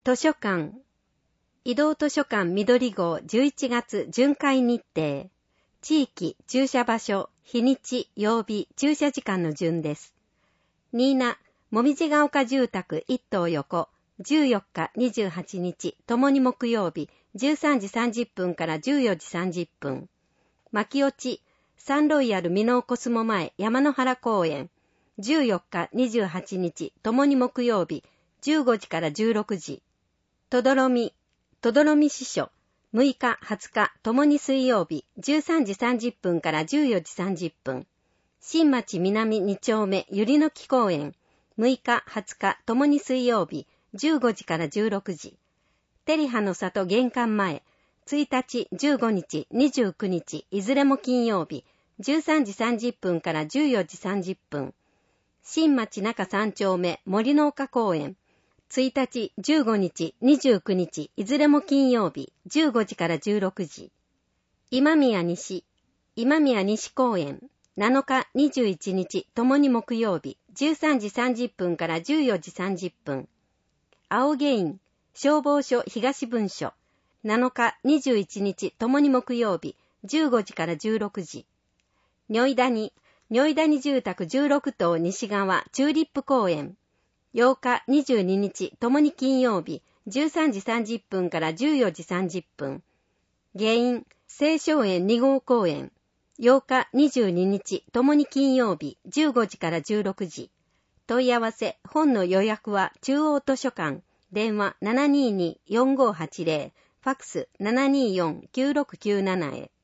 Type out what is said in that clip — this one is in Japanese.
図書館。移動図書館緑号11月巡回日程。地域、駐車場所、日にち、曜日、駐車時間の順です。新名、もみじが丘住宅1棟横、14日、28日、ともに木曜日、13時30分から14時30分。牧落ち、サンロイヤルミノーコスモ前山の原公園、14日、28日、ともに木曜日、15時から16時。とどろみ支所、6日、20日、ともに水曜日、13時30分から14時30分。新町南2丁目ゆりの木公園、6日、20日、ともに水曜日、15時から16時。テリハの里玄関前、1日、15日、29日、いずれも金曜日、13時30分から14時30分。新町中3丁目森の丘公園、1日、15日、29日、いずれも金曜日、15時から16時。今宮西公園、7日、21日、ともに木曜日、13時30分から14時30分。青ゲイン、消防署東分署、7日、21日、ともに木曜日、15時から16時。如意谷住宅16棟西側チューリップ公園、8日、22日、ともに金曜日、13時30分から14時30分。下院、青少園2号公園、8日、22日、ともに金曜日、15時から16時。問い合わせ、本の予約は中央図書館、電話 722-4580、ファックス 724-9697 へ。